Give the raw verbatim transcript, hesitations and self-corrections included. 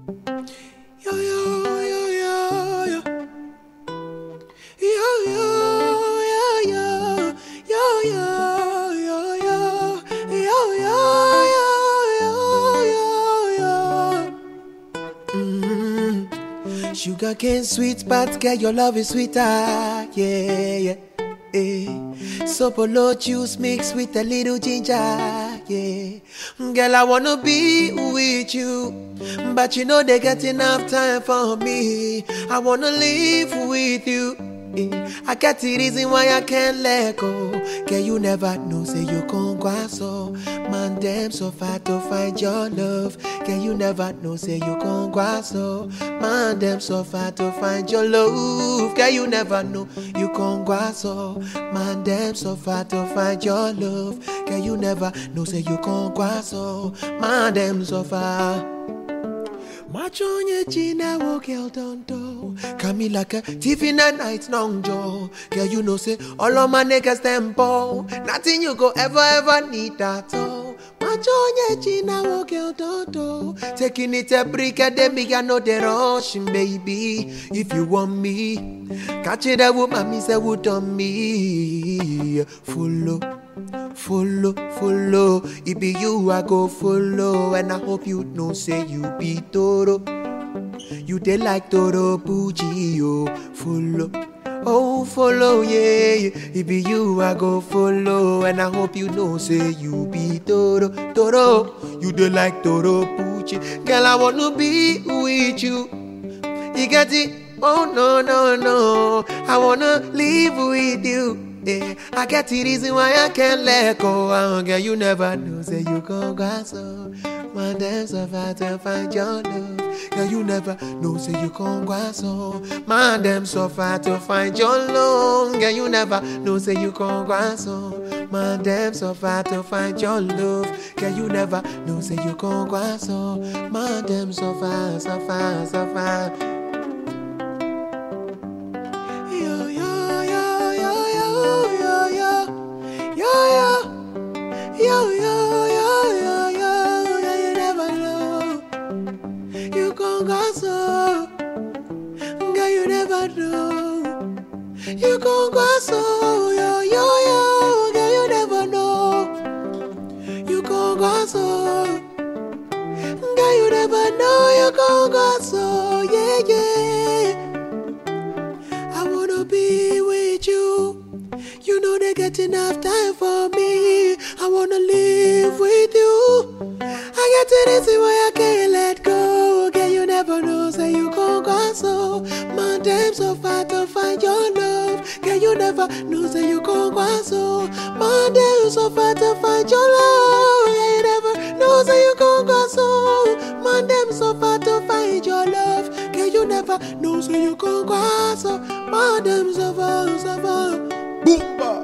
Yo, yo, yo, yo, yo. Yo, yo, yo, yo. Yo, yo, yo, yo. Yo, yo, yo, yo, yo. Mm. Sugar cane sweet, but girl, your love is sweeter. Yeah, yeah. Eh. Sopolo juice mixed with a little ginger, yeah. Girl, I wanna be with you, but you know they get enough time for me. I wanna live with you, eh. I got the reason why I can't let go. Girl, you never know, say you can't go so. Man, damn, so far to find your love. Girl, you never know, say you can't go so. Man, damn, so far to find your love. Girl, you never know, you can't go so. Man, damn, so far to find your love. Girl, you never know, say you can't go so. Man, damn, so far. Machonye china wo girl don't do. Come like a thief in the night, long jaw. Girl, you know say all of my niggas tempo. Nothing you go ever ever need that all. Machonye china wo girl don't do. Taking it a break a day, me I know the rushing, baby. If you want me, catch it a woman, me say would on me. Follow. Follow, follow, it be you I go follow. And I hope you know say you be Toro. You dey like Toro Pucci, oh. Follow, oh follow, yeah, it be you I go follow. And I hope you know say you be Toro, Toro. You dey like Toro Pucci. Girl, I wanna be with you. You got it? Oh no, no, no. I wanna live with you. Yeah, I get the reason why I can't let go. Oh, girl, you never know, say you can't go so. Man, damn, so far to find your love. Girl, you never know, say you can't go so. Man, damn, so far to find your love. Girl, you never know, say you can't go so. Man, damn, so far to find your love. Girl, you never know, say you can't go so. Man, damn, so far, so far, so far. Yo, yo, yo, yo, yo, yeah, you never know. You gon' go so. Girl, you never know. You gon' go so. Yo, yo, yo, girl, you never know. You gon' go so. Girl, you never know. You gon' go so. Yeah, yeah. I wanna be with you. You know they get enough time for me. I wanna live with you. I get to this why I can't let go. Girl, you never know, say you gon' go so. Man, damn, so far to find your love. Girl, you never know, say you gon' go so. Man, damn, so far to find your love. Girl, you never know, say you gon' go so. Man, damn, so far to find your love. Girl, you never know, say you gon' go so. Man, damn, so far, so far. Boomba.